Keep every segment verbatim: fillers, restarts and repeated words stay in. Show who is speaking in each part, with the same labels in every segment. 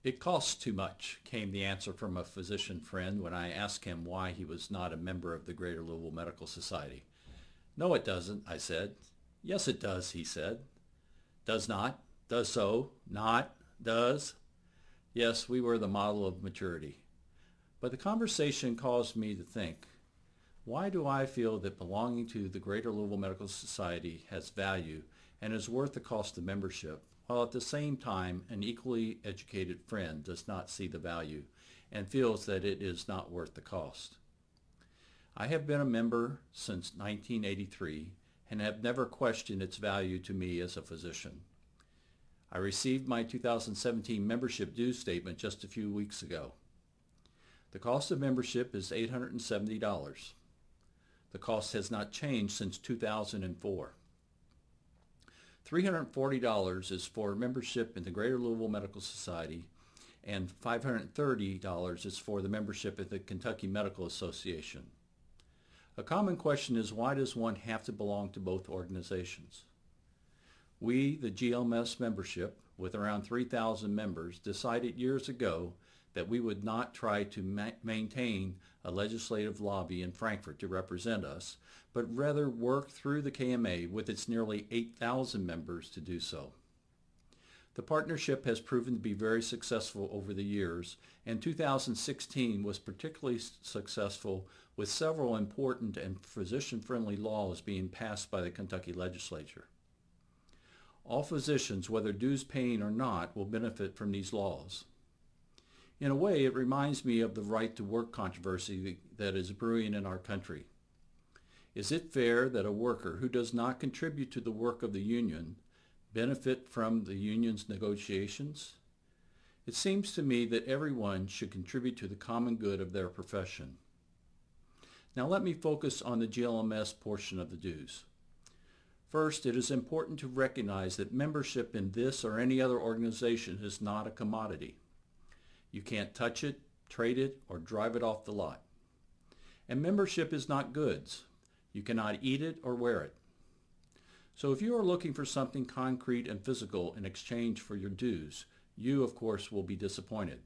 Speaker 1: It costs too much, came the answer from a physician friend when I asked him why he was not a member of the Greater Louisville Medical Society. No, it doesn't, I said. Yes, it does, he said. Does not, does so, not, does. Yes, we were the model of maturity. But the conversation caused me to think, why do I feel that belonging to the Greater Louisville Medical Society has value and is worth the cost of membership, while at the same time an equally educated friend does not see the value and feels that it is not worth the cost? I have been a member since nineteen eighty-three and have never questioned its value to me as a physician. I received my two thousand seventeen membership dues statement just a few weeks ago. The cost of membership is eight hundred seventy dollars. The cost has not changed since two thousand four. three hundred forty dollars is for membership in the Greater Louisville Medical Society, and five hundred thirty dollars is for the membership at the Kentucky Medical Association. A common question is, why does one have to belong to both organizations? We, the G L M S membership, with around three thousand members, decided years ago that we would not try to ma- maintain a legislative lobby in Frankfort to represent us, but rather work through the K M A with its nearly eight thousand members to do so. The partnership has proven to be very successful over the years, and two thousand sixteen was particularly successful with several important and physician-friendly laws being passed by the Kentucky legislature. All physicians, whether dues paying or not, will benefit from these laws. In a way, it reminds me of the right to work controversy that is brewing in our country. Is it fair that a worker who does not contribute to the work of the union benefit from the union's negotiations? It seems to me that everyone should contribute to the common good of their profession. Now let me focus on the G L M S portion of the dues. First, it is important to recognize that membership in this or any other organization is not a commodity. You can't touch it, trade it, or drive it off the lot. And membership is not goods. You cannot eat it or wear it. So if you are looking for something concrete and physical in exchange for your dues, you, of course, will be disappointed.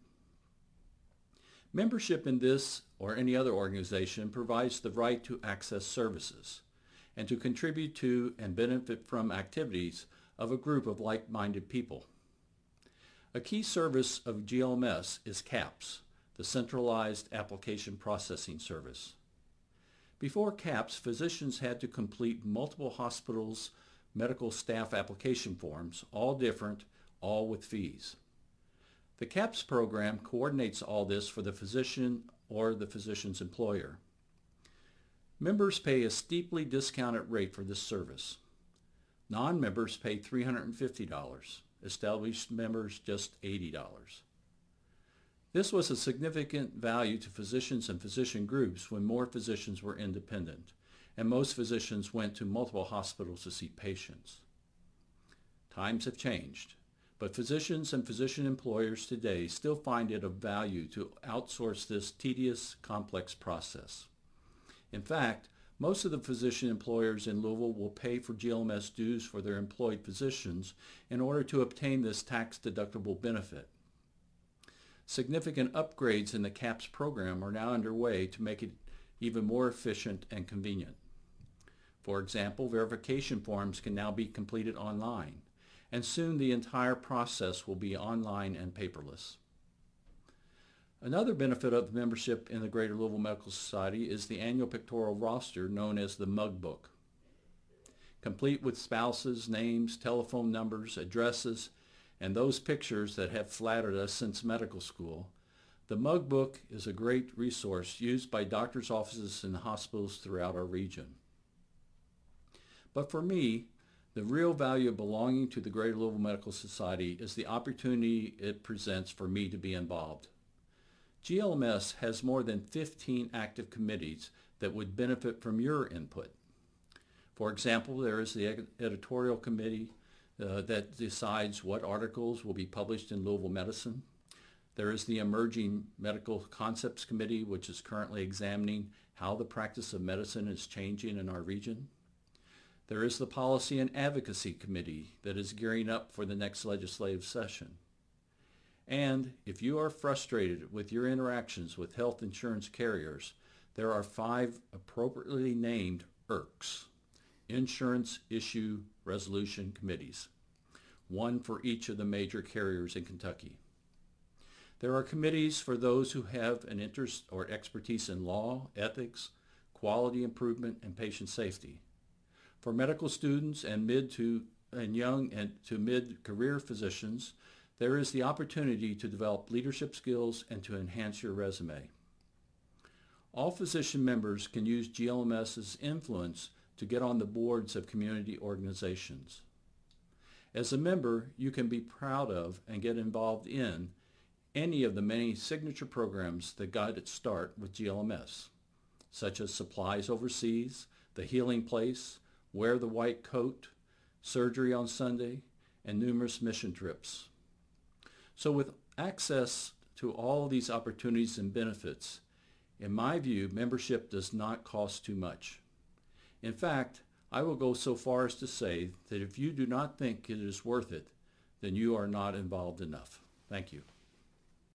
Speaker 1: Membership in this or any other organization provides the right to access services and to contribute to and benefit from activities of a group of like-minded people. A key service of G L M S is CAPS, the Centralized Application Processing Service. Before CAPS, physicians had to complete multiple hospitals' medical staff application forms, all different, all with fees. The CAPS program coordinates all this for the physician or the physician's employer. Members pay a steeply discounted rate for this service. Non-members pay three hundred fifty dollars. Established members just eighty dollars. This was a significant value to physicians and physician groups when more physicians were independent, and most physicians went to multiple hospitals to see patients. Times have changed, but physicians and physician employers today still find it of value to outsource this tedious, complex process. In fact, most of the physician employers in Louisville will pay for G L M S dues for their employed physicians in order to obtain this tax-deductible benefit. Significant upgrades in the CAPS program are now underway to make it even more efficient and convenient. For example, verification forms can now be completed online, and soon the entire process will be online and paperless. Another benefit of membership in the Greater Louisville Medical Society is the annual pictorial roster known as the Mug Book. Complete with spouses, names, telephone numbers, addresses, and those pictures that have flattered us since medical school, the Mug Book is a great resource used by doctors' offices and hospitals throughout our region. But for me, the real value of belonging to the Greater Louisville Medical Society is the opportunity it presents for me to be involved. G L M S has more than fifteen active committees that would benefit from your input. For example, there is the ed- editorial committee uh, that decides what articles will be published in Louisville Medicine. There is the Emerging Medical Concepts Committee, which is currently examining how the practice of medicine is changing in our region. There is the Policy and Advocacy Committee that is gearing up for the next legislative session. And if you are frustrated with your interactions with health insurance carriers, there are five appropriately named I R Cs, Insurance Issue Resolution Committees, one for each of the major carriers in Kentucky. There are committees for those who have an interest or expertise in law, ethics, quality improvement, and patient safety. For medical students and mid to and young and to mid-career physicians, there is the opportunity to develop leadership skills and to enhance your resume. All physician members can use G L M S's influence to get on the boards of community organizations. As a member, you can be proud of and get involved in any of the many signature programs that got its start with G L M S, such as Supplies Overseas, The Healing Place, Wear the White Coat, Surgery on Sunday, and numerous mission trips. So with access to all of these opportunities and benefits, in my view, membership does not cost too much. In fact, I will go so far as to say that if you do not think it is worth it, then you are not involved enough. Thank you.